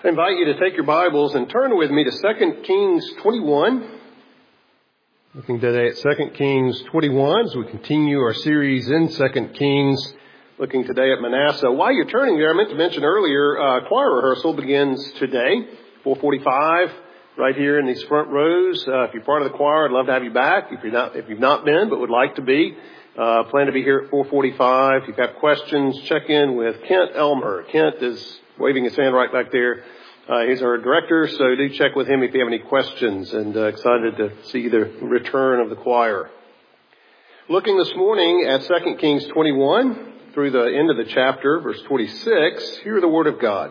I invite you to take your Bibles and turn with me to 2 Kings 21. Looking today at 2 Kings 21 as we continue our series in 2 Kings, looking today at Manasseh. While you're turning there, I meant to mention earlier, choir rehearsal begins today, 4:45, right here in these front rows. If you're part of the choir, I'd love to have you back. If you've not been but would like to be, plan to be here at 4:45. If you've got questions, check in with Kent Elmer. Kent is waving his hand right back there. He's our director, so do check with him if you have any questions, and excited to see the return of the choir. Looking this morning at 2 Kings 21 through the end of the chapter, verse 26, hear the word of God.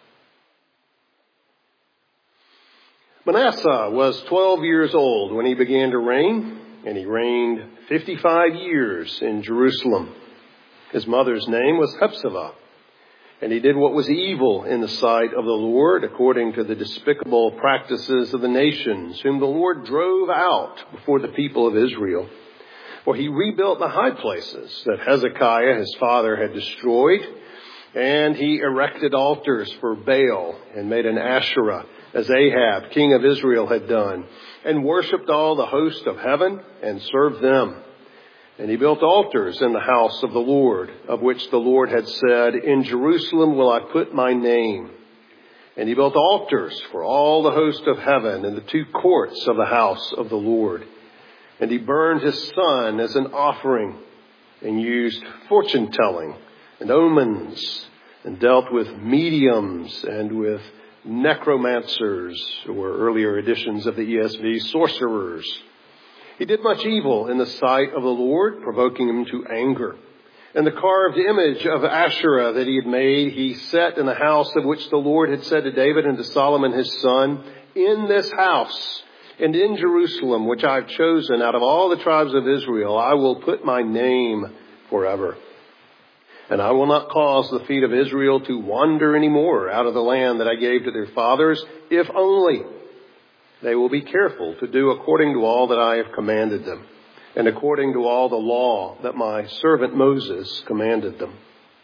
Manasseh was 12 years old when he began to reign, and he reigned 55 years in Jerusalem. His mother's name was Hephzibah. And he did what was evil in the sight of the Lord, according to the despicable practices of the nations, whom the Lord drove out before the people of Israel. For he rebuilt the high places that Hezekiah, his father, had destroyed, and he erected altars for Baal and made an Asherah, as Ahab, king of Israel, had done, and worshipped all the host of heaven and served them. And he built altars in the house of the Lord, of which the Lord had said, "In Jerusalem will I put my name." And he built altars for all the host of heaven in the two courts of the house of the Lord. And he burned his son as an offering, and used fortune-telling and omens, and dealt with mediums and with necromancers, or earlier editions of the ESV, sorcerers. He did much evil in the sight of the Lord, provoking him to anger. And the carved image of Asherah that he had made, he set in the house of which the Lord had said to David and to Solomon his son, "In this house and in Jerusalem, which I have chosen out of all the tribes of Israel, I will put my name forever. And I will not cause the feet of Israel to wander any more out of the land that I gave to their fathers, if only they will be careful to do according to all that I have commanded them, and according to all the law that my servant Moses commanded them."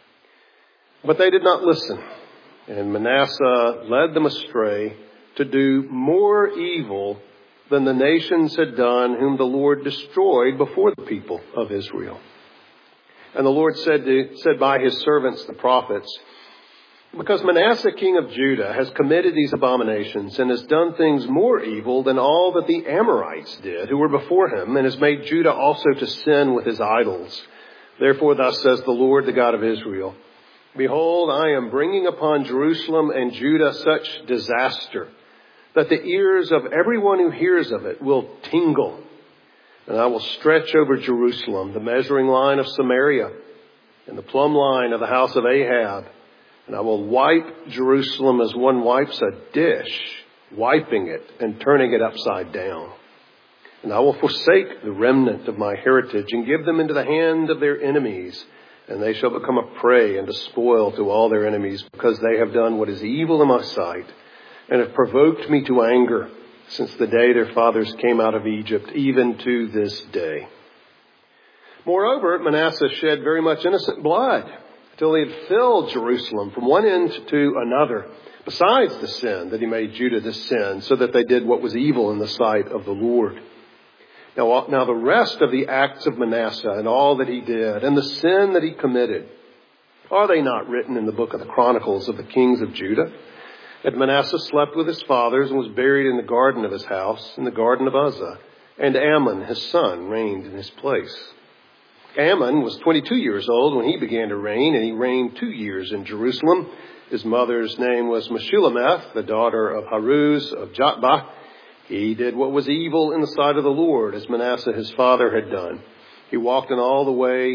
But they did not listen, and Manasseh led them astray to do more evil than the nations had done, whom the Lord destroyed before the people of Israel. And the Lord said by his servants, the prophets, "Because Manasseh, king of Judah, has committed these abominations and has done things more evil than all that the Amorites did, who were before him, and has made Judah also to sin with his idols. Therefore thus says the Lord, the God of Israel, Behold, I am bringing upon Jerusalem and Judah such disaster that the ears of everyone who hears of it will tingle. And I will stretch over Jerusalem the measuring line of Samaria and the plumb line of the house of Ahab. And I will wipe Jerusalem as one wipes a dish, wiping it and turning it upside down. And I will forsake the remnant of my heritage and give them into the hand of their enemies. And they shall become a prey and a spoil to all their enemies, because they have done what is evil in my sight and have provoked me to anger since the day their fathers came out of Egypt, even to this day." Moreover, Manasseh shed very much innocent blood, till he had filled Jerusalem from one end to another, besides the sin that he made Judah to sin, so that they did what was evil in the sight of the Lord. Now the rest of the acts of Manasseh and all that he did, and the sin that he committed, are they not written in the book of the Chronicles of the kings of Judah? And Manasseh slept with his fathers and was buried in the garden of his house, in the garden of Uzzah, and Amon his son reigned in his place. Amon was 22 years old when he began to reign, and he reigned 2 years in Jerusalem. His mother's name was Meshullemeth, the daughter of Haruz of Jotbah. He did what was evil in the sight of the Lord, as Manasseh his father had done. He walked in all the way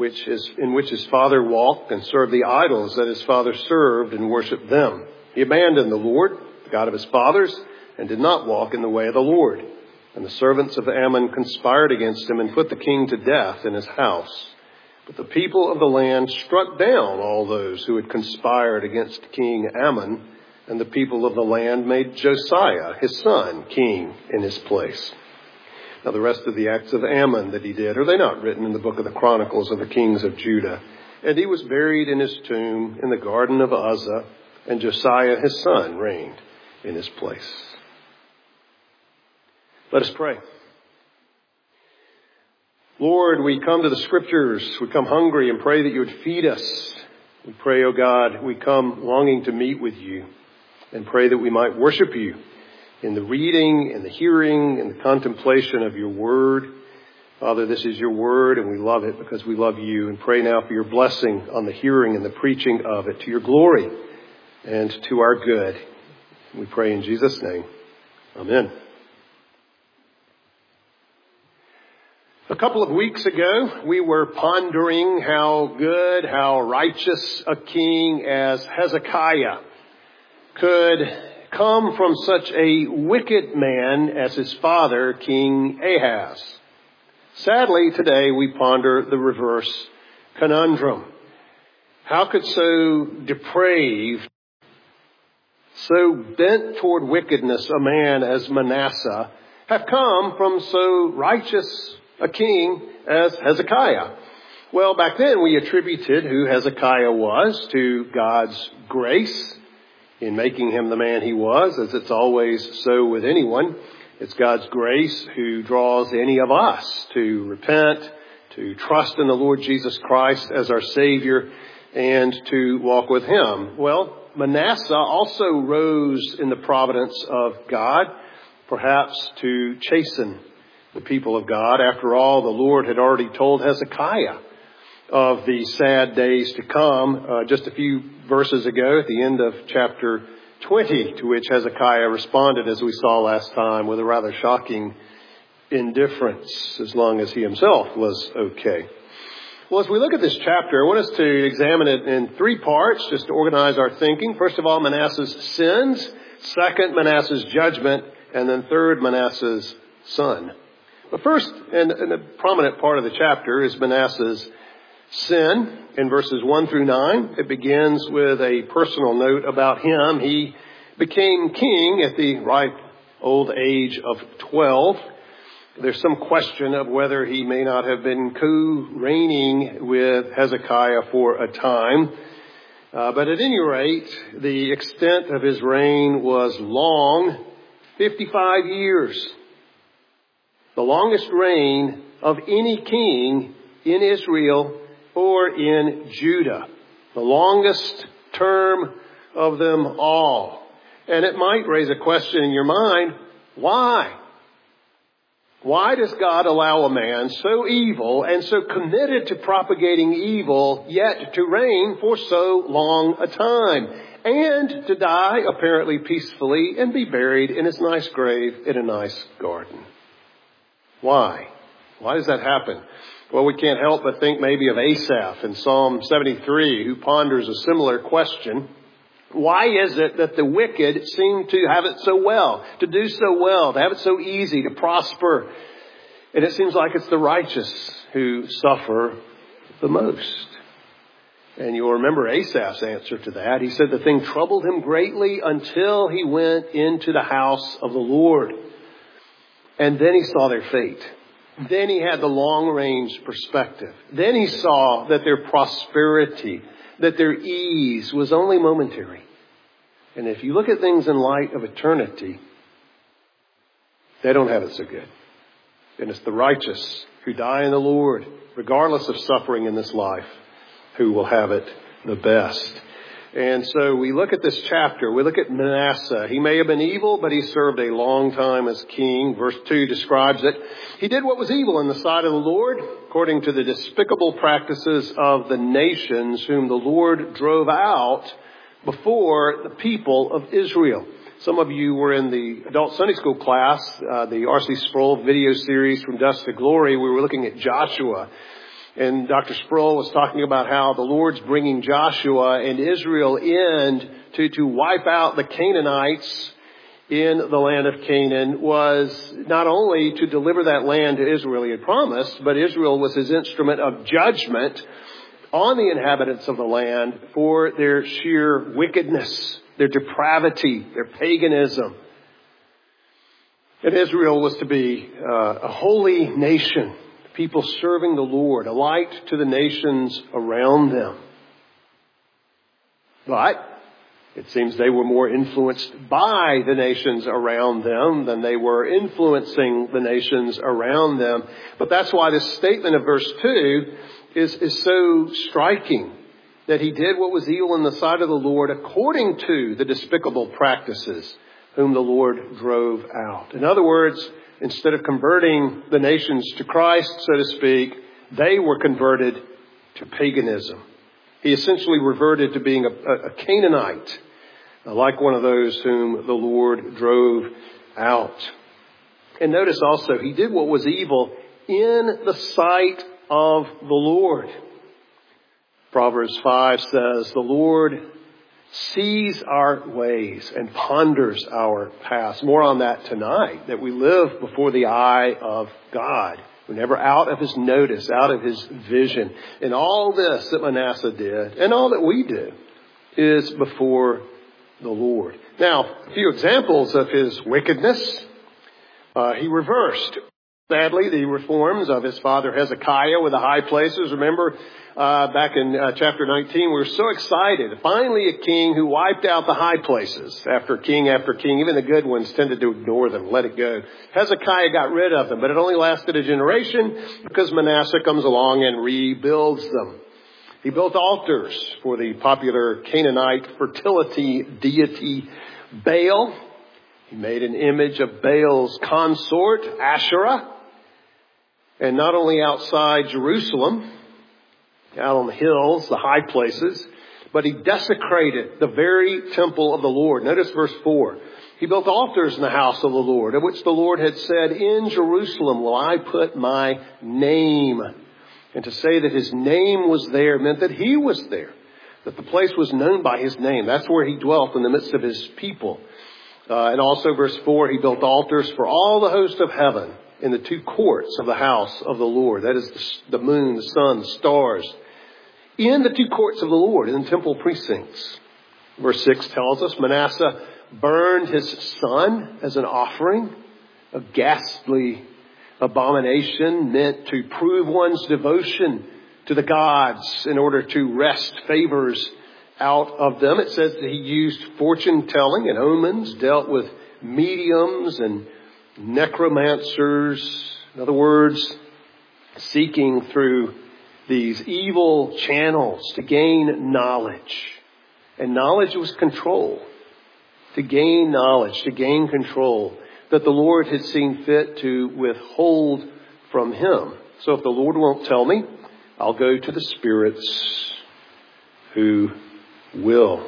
in which his father walked, and served the idols that his father served, and worshipped them. He abandoned the Lord, the God of his fathers, and did not walk in the way of the Lord. And the servants of Ammon conspired against him and put the king to death in his house. But the people of the land struck down all those who had conspired against King Ammon, and the people of the land made Josiah, his son, king in his place. Now the rest of the acts of Ammon that he did, are they not written in the book of the Chronicles of the kings of Judah? And he was buried in his tomb in the garden of Uzzah. and Josiah his son reigned in his place. Let us pray. Lord, we come to the Scriptures. We come hungry and pray that you would feed us. We pray, O God, we come longing to meet with you and pray that we might worship you in the reading and the hearing and the contemplation of your word. Father, this is your word and we love it because we love you, and pray now for your blessing on the hearing and the preaching of it to your glory and to our good. We pray in Jesus' name. Amen. A couple of weeks ago, we were pondering how good, how righteous a king as Hezekiah could come from such a wicked man as his father, King Ahaz. Sadly, today we ponder the reverse conundrum. How could so depraved, so bent toward wickedness a man as Manasseh have come from so righteous a king as Hezekiah? Well, back then we attributed who Hezekiah was to God's grace in making him the man he was, as it's always so with anyone. It's God's grace who draws any of us to repent, to trust in the Lord Jesus Christ as our Savior, and to walk with him. Well, Manasseh also rose in the providence of God, perhaps to chasten the people of God. After all, the Lord had already told Hezekiah of the sad days to come just a few verses ago at the end of chapter 20, to which Hezekiah responded, as we saw last time, with a rather shocking indifference, as long as he himself was okay. Well, as we look at this chapter, I want us to examine it in three parts, just to organize our thinking. First of all, Manasseh's sins. Second, Manasseh's judgment. And then third, Manasseh's son. But first, and a prominent part of the chapter, is Manasseh's sin. In verses 1 through 9, it begins with a personal note about him. He became king at the ripe old age of 12. There's some question of whether he may not have been co-reigning with Hezekiah for a time. But at any rate, the extent of his reign was long, 55 years. The longest reign of any king in Israel or in Judah. The longest term of them all. And it might raise a question in your mind, why? Why does God allow a man so evil and so committed to propagating evil, yet to reign for so long a time, and to die apparently peacefully and be buried in his nice grave in a nice garden? Why? Why does that happen? Well, we can't help but think maybe of Asaph in Psalm 73, who ponders a similar question. Why is it that the wicked seem to have it so well, to do so well, to have it so easy, to prosper? And it seems like it's the righteous who suffer the most. And you'll remember Asaph's answer to that. He said the thing troubled him greatly until he went into the house of the Lord. And then he saw their fate. Then he had the long-range perspective. Then he saw that their prosperity, that their ease was only momentary. And if you look at things in light of eternity, they don't have it so good. And it's the righteous who die in the Lord, regardless of suffering in this life, who will have it the best. And so we look at this chapter. We look at Manasseh. He may have been evil, but he served a long time as king. Verse 2 describes it. He did what was evil in the sight of the Lord, according to the despicable practices of the nations whom the Lord drove out before the people of Israel. Some of you were in the adult Sunday school class, the R.C. Sproul video series From Dust to Glory. We were looking at Joshua. And Dr. Sproul was talking about how the Lord's bringing Joshua and Israel in to wipe out the Canaanites in the land of Canaan, was not only to deliver that land to Israel he had promised, but Israel was his instrument of judgment on the inhabitants of the land for their sheer wickedness, their depravity, their paganism. And Israel was to be a holy nation, people serving the Lord, a light to the nations around them. But It seems they were more influenced by the nations around them than they were influencing the nations around them. But that's why this statement of verse 2 is so striking, that he did what was evil in the sight of the Lord according to the despicable practices whom the Lord drove out. In other words, instead of converting the nations to Christ, so to speak, they were converted to paganism. He essentially reverted to being a Canaanite, like one of those whom the Lord drove out. And notice also, he did what was evil in the sight of the Lord. Proverbs 5 says, the Lord sees our ways and ponders our paths. More on that tonight, that we live before the eye of God. We're never out of his notice, out of his vision. And all this that Manasseh did, and all that we do, is before the Lord. Now, a few examples of his wickedness. He reversed, sadly, the reforms of his father Hezekiah with the high places. Remember, back in chapter 19, we were so excited. Finally, a king who wiped out the high places after king. Even the good ones tended to ignore them, let it go. Hezekiah got rid of them, but it only lasted a generation because Manasseh comes along and rebuilds them. He built altars for the popular Canaanite fertility deity Baal. He made an image of Baal's consort, Asherah. And not only outside Jerusalem, out on the hills, the high places, but he desecrated the very temple of the Lord. Notice verse 4. He built altars in the house of the Lord, of which the Lord had said, in Jerusalem will I put my name. And to say that his name was there meant that he was there, that the place was known by his name. That's where he dwelt in the midst of his people. And also verse 4, he built altars for all the host of heaven in the two courts of the house of the Lord. That is the moon, the sun, the stars. In the two courts of the Lord, in the temple precincts. Verse 6 tells us Manasseh burned his son as an offering, a ghastly abomination meant to prove one's devotion to the gods in order to wrest favors out of them. It says that he used fortune telling and omens, dealt with mediums and necromancers. In other words, seeking through these evil channels to gain knowledge. And knowledge was control. To gain knowledge, to gain control that the Lord had seen fit to withhold from him. So if the Lord won't tell me, I'll go to the spirits who will.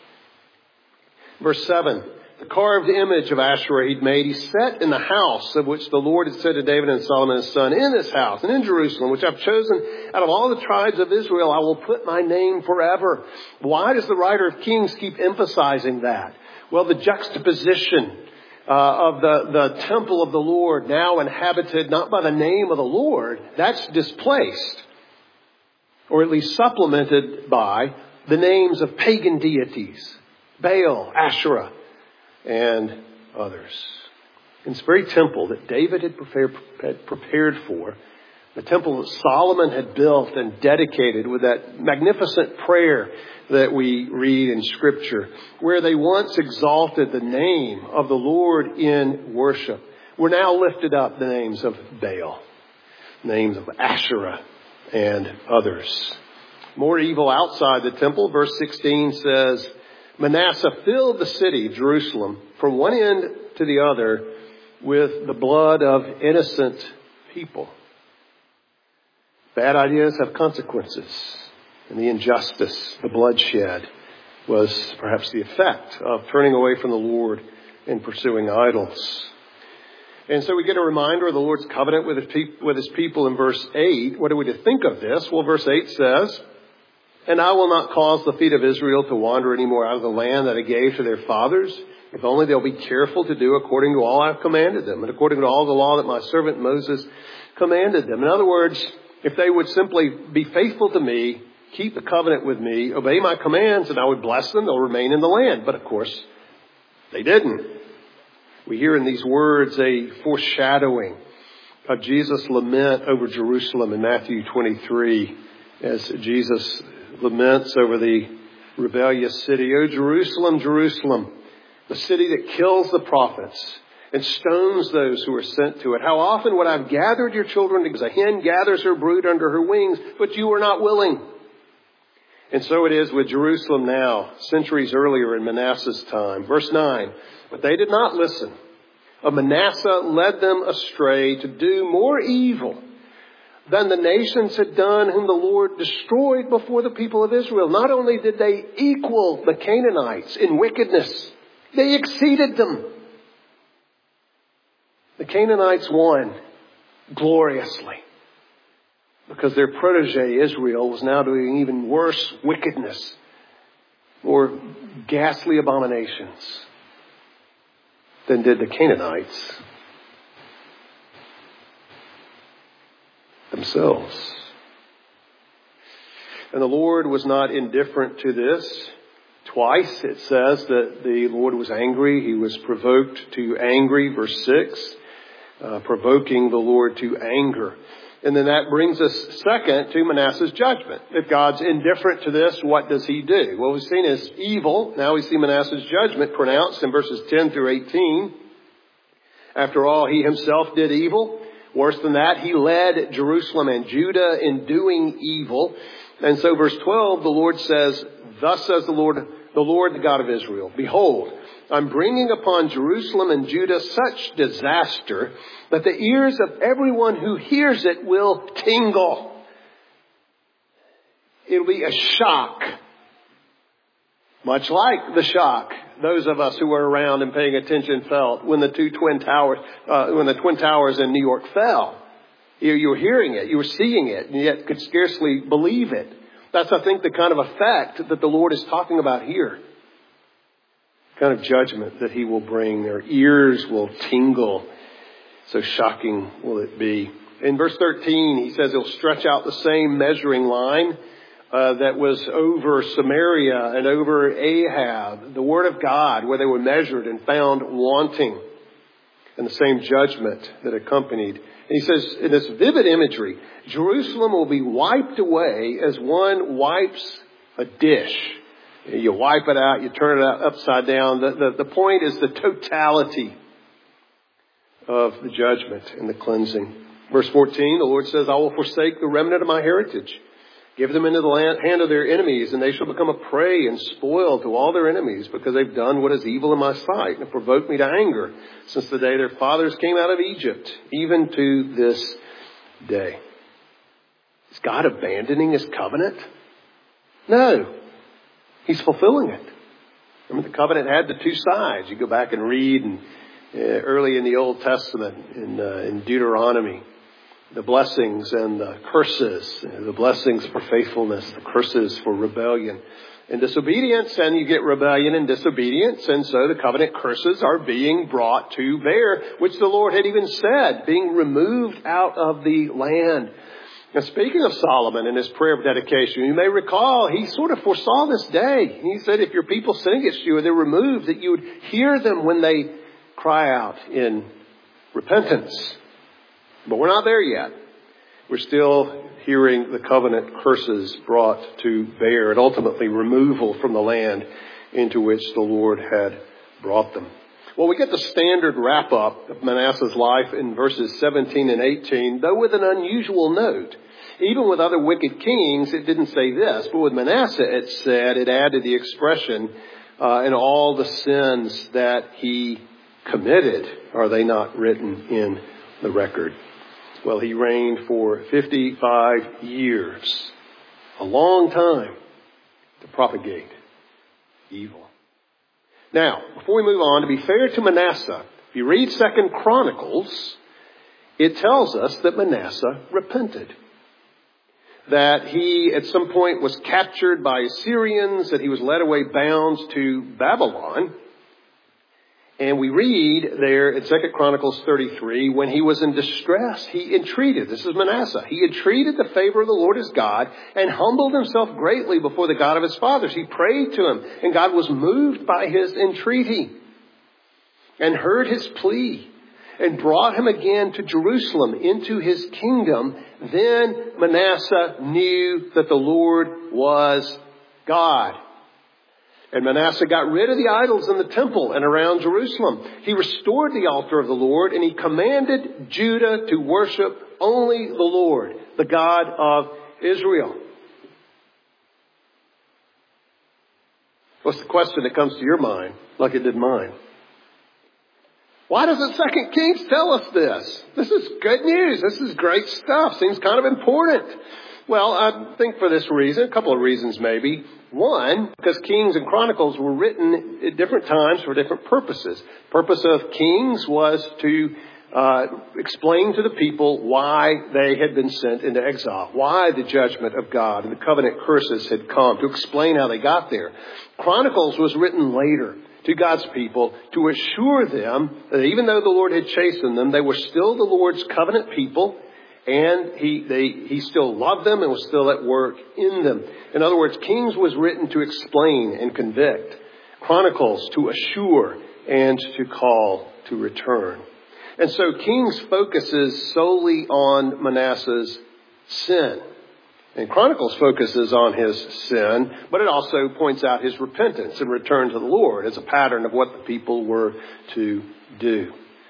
Verse 7. The carved image of Asherah he'd made, he set in the house of which the Lord had said to David and Solomon his son, in this house and in Jerusalem, which I've chosen out of all the tribes of Israel, I will put my name forever. Why does the writer of Kings keep emphasizing that? Well, the juxtaposition of the temple of the Lord, now inhabited not by the name of the Lord, that's displaced, or at least supplemented by the names of pagan deities, Baal, Asherah, and others. In this very temple that David had prepared for, the temple that Solomon had built and dedicated with that magnificent prayer that we read in Scripture, where they once exalted the name of the Lord in worship, were now lifted up the names of Baal, names of Asherah, and others. More evil outside the temple. Verse 16 says, Manasseh filled the city of Jerusalem from one end to the other with the blood of innocent people. Bad ideas have consequences. And the injustice, the bloodshed, was perhaps the effect of turning away from the Lord and pursuing idols. And so we get a reminder of the Lord's covenant with his people in verse 8. What are we to think of this? Well, verse 8 says, and I will not cause the feet of Israel to wander any more out of the land that I gave to their fathers, if only they'll be careful to do according to all I've commanded them, and according to all the law that my servant Moses commanded them. In other words, if they would simply be faithful to me, keep the covenant with me, obey my commands, and I would bless them, they'll remain in the land. But of course, they didn't. We hear in these words a foreshadowing of Jesus' lament over Jerusalem in Matthew 23, as Jesus laments over the rebellious city. O Jerusalem, Jerusalem, the city that kills the prophets and stones those who are sent to it. How often would I have gathered your children as a hen gathers her brood under her wings, but you were not willing. And so it is with Jerusalem now, centuries earlier in Manasseh's time. Verse 9, but they did not listen. Manasseh led them astray to do more evil than the nations had done whom the Lord destroyed before the people of Israel. Not only did they equal the Canaanites in wickedness, they exceeded them. The Canaanites won gloriously because their protege Israel was now doing even worse wickedness, more ghastly abominations than did the Canaanites themselves. And the Lord was not indifferent to this. Twice it says that the Lord was angry. He was provoked to angry, verse 6, provoking the Lord to anger. And then that brings us second to Manasseh's judgment. If God's indifferent to this, what does he do? Well, we've seen his evil. Now we see Manasseh's judgment pronounced in verses 10 through 18. After all, he himself did evil. Worse than that, he led Jerusalem and Judah in doing evil. And so verse 12, the Lord says, thus says the Lord, the God of Israel, behold, I'm bringing upon Jerusalem and Judah such disaster that the ears of everyone who hears it will tingle. It'll be a shock. Much like the shock those of us who were around and paying attention felt when the Twin Towers in New York fell. You were hearing it, you were seeing it, and yet could scarcely believe it. That's, I think, the kind of effect that the Lord is talking about here. Kind of judgment that he will bring. Their ears will tingle. So shocking will it be. In verse 13, he says he'll stretch out the same measuring line that was over Samaria and over Ahab, the word of God, where they were measured and found wanting, and the same judgment that accompanied. And he says in this vivid imagery, Jerusalem will be wiped away as one wipes a dish. You wipe it out, you turn it upside down. The point is the totality of the judgment and the cleansing. Verse 14, the Lord says, I will forsake the remnant of my heritage. Give them into the hand of their enemies, and they shall become a prey and spoil to all their enemies, because they've done what is evil in my sight and provoked me to anger since the day their fathers came out of Egypt, even to this day. Is God abandoning his covenant? No. He's fulfilling it. Remember, the covenant had the two sides. You go back and read early in the Old Testament in Deuteronomy. The blessings and the curses, the blessings for faithfulness, the curses for rebellion and disobedience, and you get rebellion and disobedience, and so the covenant curses are being brought to bear, which the Lord had even said, being removed out of the land. Now, speaking of Solomon and his prayer of dedication, you may recall he sort of foresaw this day. He said, if your people sin against you and they're removed, that you would hear them when they cry out in repentance. But we're not there yet. We're still hearing the covenant curses brought to bear and ultimately removal from the land into which the Lord had brought them. Well, we get the standard wrap up of Manasseh's life in verses 17 and 18, though with an unusual note. Even with other wicked kings, it didn't say this, but with Manasseh it added the expression, and all the sins that he committed, are they not written in the record? Well, he reigned for 55 years, a long time to propagate evil. Now, before we move on, to be fair to Manasseh, if you read 2 Chronicles, it tells us that Manasseh repented. That he at some point was captured by Assyrians, that he was led away bound to Babylon. And we read there in 2 Chronicles 33, when he was in distress, he entreated, this is Manasseh, he entreated the favor of the Lord his God and humbled himself greatly before the God of his fathers. He prayed to him, and God was moved by his entreaty and heard his plea and brought him again to Jerusalem into his kingdom. Then Manasseh knew that the Lord was God. And Manasseh got rid of the idols in the temple and around Jerusalem. He restored the altar of the Lord, and he commanded Judah to worship only the Lord, the God of Israel. What's the question that comes to your mind, like it did mine? Why doesn't 2 Kings tell us this? This is good news. This is great stuff. Seems kind of important. Well, I think for this reason, a couple of reasons maybe. One, because Kings and Chronicles were written at different times for different purposes. The purpose of Kings was to explain to the people why they had been sent into exile, why the judgment of God and the covenant curses had come, to explain how they got there. Chronicles was written later to God's people to assure them that even though the Lord had chastened them, they were still the Lord's covenant people, and he still loved them and was still at work in them. In other words, Kings was written to explain and convict. Chronicles to assure and to call to return. And so Kings focuses solely on Manasseh's sin. And Chronicles focuses on his sin, but it also points out his repentance and return to the Lord as a pattern of what the people were to do.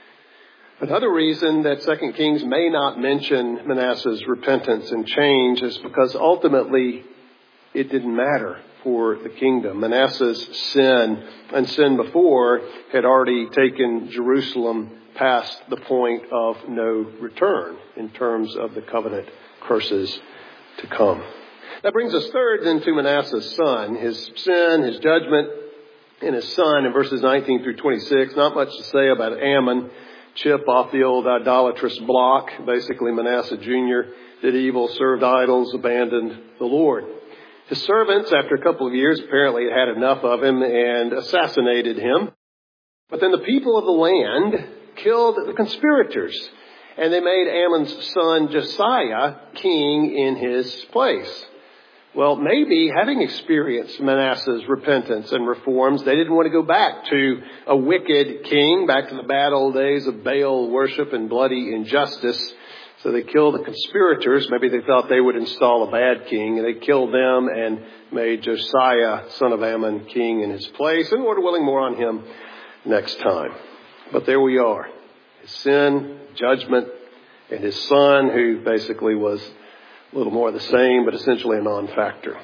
Another reason that 2 Kings may not mention Manasseh's repentance and change is because ultimately it didn't matter for the kingdom. Manasseh's sin and sin before had already taken Jerusalem past the point of no return in terms of the covenant curses to come. That brings us third then to Manasseh's son, his sin, his judgment, and his son in verses 19 through 26. Not much to say about Ammon. Chip off the old idolatrous block. Basically, Manasseh Jr. did evil, served idols, abandoned the Lord. His servants, after a couple of years, apparently had enough of him and assassinated him. But then the people of the land killed the conspirators, and they made Ammon's son Josiah king in his place. Well, maybe having experienced Manasseh's repentance and reforms, they didn't want to go back to a wicked king, back to the bad old days of Baal worship and bloody injustice. So they killed the conspirators. Maybe they thought they would install a bad king, and they killed them and made Josiah, son of Ammon, king in his place. And Lord willing, more on him next time. But there we are. His sin, judgment, and his son, who basically was a little more of the same, but essentially a non-factor.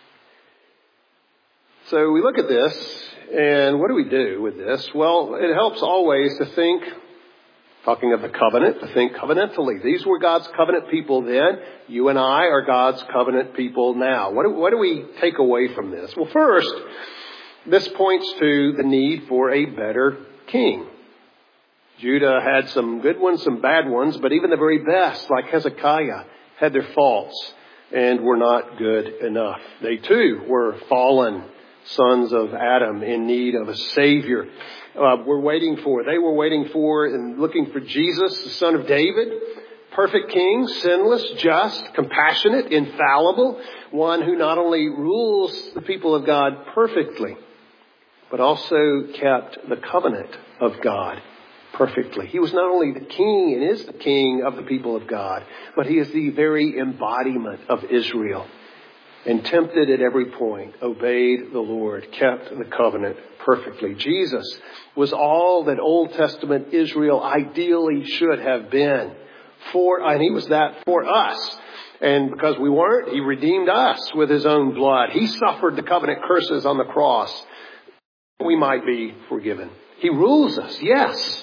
So we look at this, and what do we do with this? Well, it helps always to think, talking of the covenant, to think covenantally. These were God's covenant people then. You and I are God's covenant people now. What do we take away from this? Well, first, this points to the need for a better king. Judah had some good ones, some bad ones, but even the very best, like Hezekiah, had their faults and were not good enough. They too were fallen sons of Adam in need of a Savior. They were waiting for and looking for Jesus, the son of David, perfect king, sinless, just, compassionate, infallible, one who not only rules the people of God perfectly, but also kept the covenant of God perfectly. He was not only the king and is the king of the people of God, but he is the very embodiment of Israel. And tempted at every point, obeyed the Lord, kept the covenant perfectly. Jesus was all that Old Testament Israel ideally should have been. And he was that for us. And because we weren't, he redeemed us with his own blood. He suffered the covenant curses on the cross. We might be forgiven. He rules us, yes.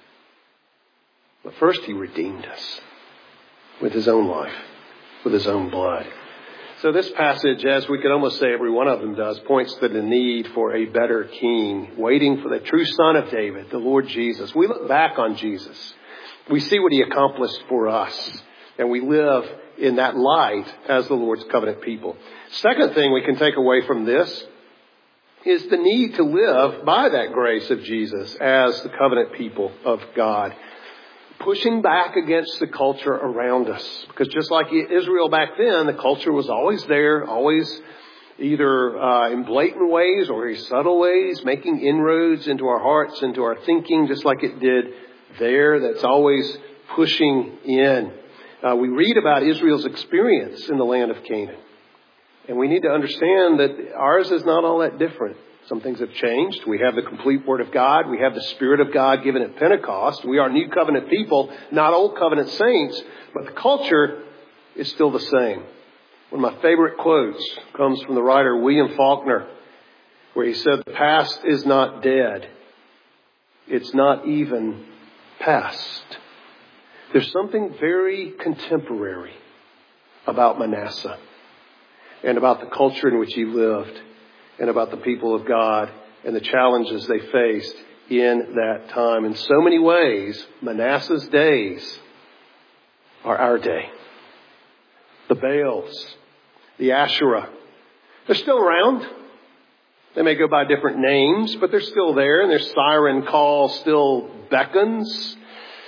But first he redeemed us with his own life, with his own blood. So this passage, as we could almost say every one of them does, points to the need for a better king, waiting for the true son of David, the Lord Jesus. We look back on Jesus. We see what he accomplished for us, and we live in that light as the Lord's covenant people. Second thing we can take away from this is the need to live by that grace of Jesus as the covenant people of God. Pushing back against the culture around us. Because just like Israel back then, the culture was always there, always either in blatant ways or in subtle ways, making inroads into our hearts, into our thinking, just like it did there. That's always pushing in. We read about Israel's experience in the land of Canaan. And we need to understand that ours is not all that different Some things have changed. We have the complete Word of God. We have the Spirit of God given at Pentecost. We are New Covenant people, not Old Covenant saints, but the culture is still the same. One of my favorite quotes comes from the writer William Faulkner, where he said, "The past is not dead. It's not even past." There's something very contemporary about Manasseh and about the culture in which he lived and about the people of God and the challenges they faced in that time. In so many ways, Manasseh's days are our day. The Baals, the Asherah, they're still around. They may go by different names, but they're still there, and their siren call still beckons.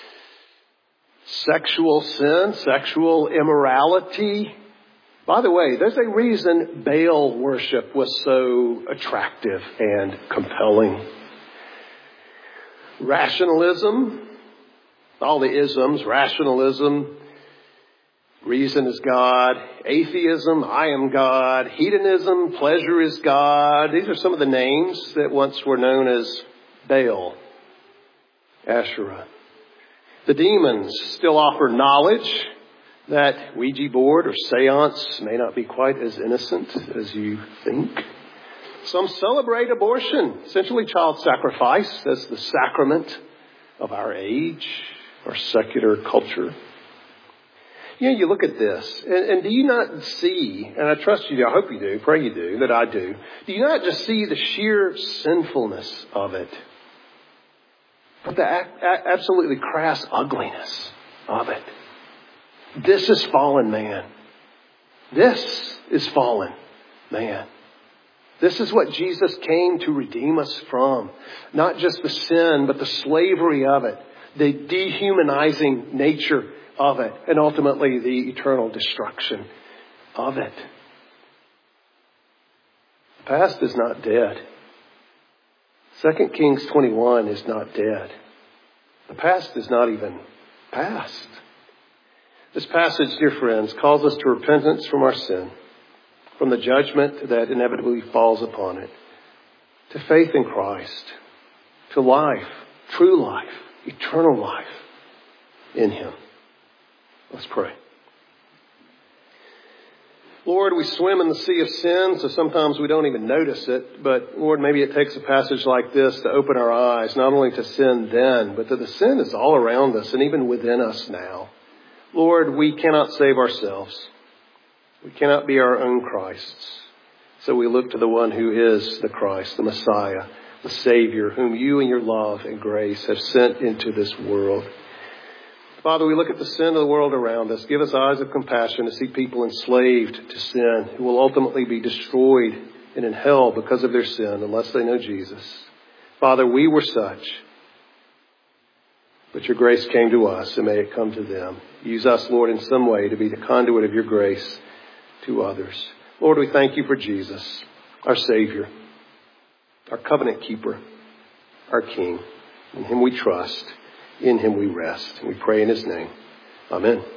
Sexual sin, sexual immorality. By the way, there's a reason Baal worship was so attractive and compelling. Rationalism, all the isms, rationalism, reason is God, atheism, I am God, hedonism, pleasure is God. These are some of the names that once were known as Baal, Asherah. The demons still offer knowledge. That Ouija board or seance may not be quite as innocent as you think. Some celebrate abortion, essentially child sacrifice, as the sacrament of our age, our secular culture. You look at this, and do you not see, and I trust you do, I hope you do, pray you do, that I do you not just see the sheer sinfulness of it, but the absolutely crass ugliness of it? This is fallen man. This is fallen man. This is what Jesus came to redeem us from. Not just the sin, but the slavery of it, the dehumanizing nature of it, and ultimately the eternal destruction of it. The past is not dead. 2 Kings 21 is not dead. The past is not even past. This passage, dear friends, calls us to repentance from our sin, from the judgment that inevitably falls upon it, to faith in Christ, to life, true life, eternal life in Him. Let's pray. Lord, we swim in the sea of sin, so sometimes we don't even notice it. But Lord, maybe it takes a passage like this to open our eyes, not only to sin then, but that the sin is all around us and even within us now. Lord, we cannot save ourselves. We cannot be our own Christs. So we look to the one who is the Christ, the Messiah, the Savior, whom you in your love and grace have sent into this world. Father, we look at the sin of the world around us. Give us eyes of compassion to see people enslaved to sin who will ultimately be destroyed and in hell because of their sin unless they know Jesus. Father, we were such. But your grace came to us, and may it come to them. Use us, Lord, in some way to be the conduit of your grace to others. Lord, we thank you for Jesus, our Savior, our covenant keeper, our King. In him we trust. In him we rest. And we pray in his name. Amen.